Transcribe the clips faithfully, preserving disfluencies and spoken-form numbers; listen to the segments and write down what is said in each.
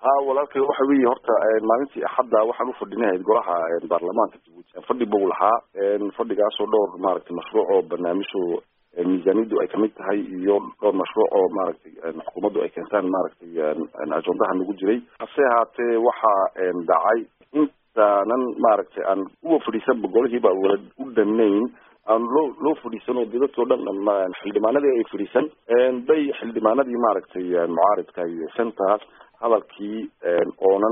ها ولكن waxa weey horta maalintii axadda waxaan u fadhinahay golaha baarlamaanka Djibouti fadhi buu lahaa fadhigaas oo dhowr maaragtay mashruuc oo barnaamijyo miisaaniyadu ay kamid tahay iyo dhowr mashruuc oo maaragtay xukuumaddu ay keentaan maaragtay ajandaha nagu jiray hase haatee waxa dhacay intaanan maaragtay aan u fadhiisan golahiiba wala u dhameyn aan loo loo fadhiisano dadka oo dhan xildhibaanadii ay fadhiisan bay xildhibaanadii maaragtay mucaaradka iyo sentaas hadalkii oonan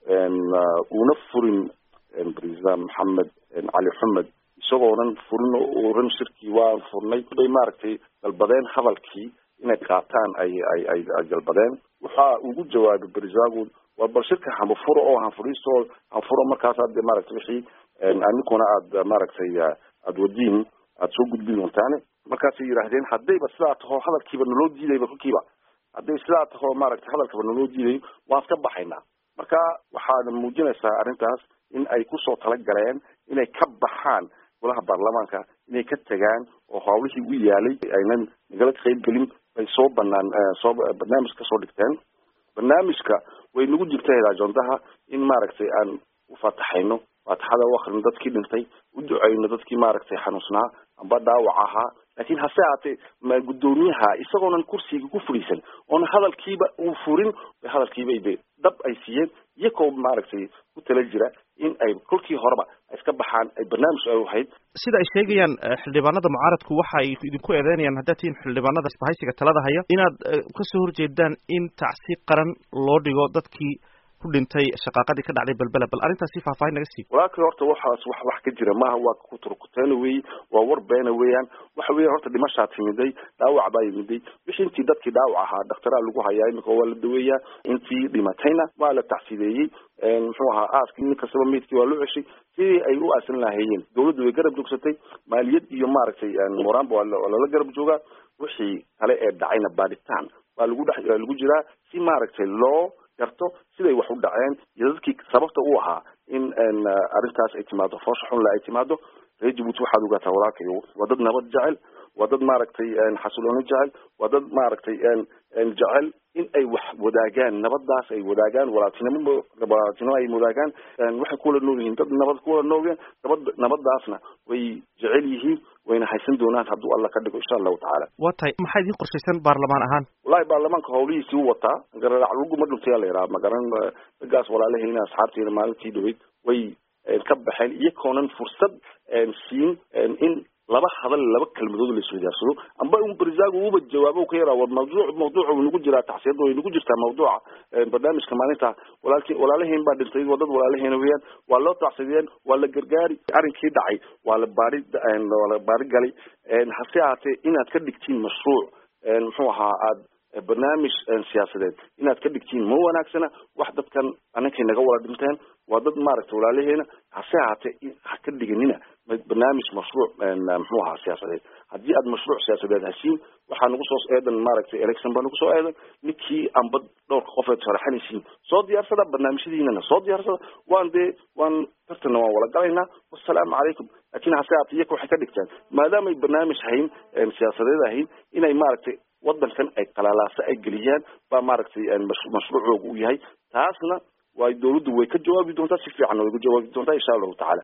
una furin president Maxamed Ali Xamed isagoonan furin oo ran shirkii waan furnay bay maaragtay dalbadeen hadalkii inay qaataan ay ay ay dalbadeen waxa ugu jawaabay president waa bal shirka hamba furo oo han furiisto han furo markaas aad maaragtay wixii aanikuna aad maaragtay aad wadiin aad soo gudbin doontaan markaas ay yiraahdeen hadayba sidaa taho hadalkiiba naloo diidayba kulkiiba haday sidaa taho maaragtay hadalkiiba naloo diiday waan ka baxaynaa marka waxaad muujinaysaa arrintaas in ay ku soo tala galeen inay ka baxaan golaha baarlamaanka inay ka tagaan oo hawlihii u yaalay aynan nagala qayb gelin ay soo banaan soo barnaamij ka soo dhigteen barnaamijka way nagu jirtay ajandaha in maaragtay aan u fataxayno fatahada waqrin dadkii dhintay u ducayno dadkii maaragtay xanuusnaa amba dhaawac ahaa laakiin hase haatee ma gudoomiyaha isagoonan kursiga ku fadhiisan oon hadalkiiba uu furin hadalkiiba ay dab ay siiyeen iyagoo maaragtay ku tala jira in ay kulkii horeba iska baxaan ay barnaamij ay wahayd sida ay sheegayaan xildhibaanada mucaaradku waxa ay idinku eedeynayaan hadda tiin xildhibaanada isbahaysiga talada haya inaad ka soo horjeedaan in tacsiib qaran loo dhigo dadkii ku dhintay shaqaaqadii ka dhacday balbala bal arrintaasi faahfaahin naga sii walaakiin horta waxaas wax wax ka jira maaha waa ku turkuteen weey waa war been weeyaan waxa weey horta dhimasha timiday dhaawac baa yimiday wixii intii dadkii dhaawac ahaa dhakhtar lagu hayaa imika waa la daweeyaa intii dhimatayna waa la tacsiideeyay muxuu ahaa aaskii ninka sabab meedkii waa loo ceshay sidii ay u aasan lahaayeen dawladdu way garab joogsatay maaliyad iyo maaragtay moraanba waa la garab joogaa wixii kale ee dhacayna baadhitaan waa lagu dhex lagu jiraa si maaragtay loo garto siday wax u dhaceen iyo dadkii sababta u ahaa in arrintaas ay timaado foosha xun la ay timaado reer Djibouti waxaad ogaataa walaalkayo waa dad nabad jecel waa dad maaragtay xasilooni jecel waa dad maaragtay jecel in ay wax wadaagaan nabadaas ay wadaagaan walaaltinimo walaaltinimo ay wadaagaan waxay kula nool yihiin dad nabad kula noogeen nabad nabadaasna way jecel yihiin wayna haysan doonaan hadduu alla ka dhigo insha allahu tacaala waa tahay maxaa idin qorshaysan baarlamaan ahaan wallahi baarlamaanka howlihiisii u wataa garaac lagu ma dhuntay la yiraahdo magaran dagaas walaalaheena asxaabteena maalintii dhaweyd way ka baxeen iyagoonan fursad siin in laba hadal laba kalmadood la isku yaarsado amba uu president uu jawaabo ka yaraa war mawduuc mawduuc uu nagu jira taxsiid oo nagu jirta mawduuca barnaamijka maalinta walaalkii walaalaheen baa dhintay wadad walaalaheen weeyaan waa loo taxsiideen waa la gargaari arrinkii dhacay waa la baari waa la baari galay hase haatee inaad ka dhigtiin mashruuc muxuu ahaa aad barnaamij siyaasadeed inaad ka dhigtiin ma wanaagsana wax dadkan anankay naga wada dhinteen waa dad maaragtay walaalaheena hase haatee ha ka dhiganina barnaamij mashruuc muxuu ahaa siyaasadeed haddii aad mashruuc siyaasadeed hasiin waxaa nagu soo eedan maaragtay election baa nagu soo eedan ninkii amba dhowrka qofeed sharaxanaysiin soo diyaarsada barnaamijyadiinana soo diyaarsada waan dee waan tartana waan wala galaynaa wassalaamu calaykum laakiin hase haatee iyaga waxay ka dhigtaan maadaamay barnaamij hayn siyaasadeed ahayn inay maaragtay wadankan ay qalaalaasa ay geliyaan baa maaragtay mashruucoogu u yahay taasna waa dawladdu way ka jawaabi doontaa si fiican way ka jawaabi doontaa insha allahu tacaala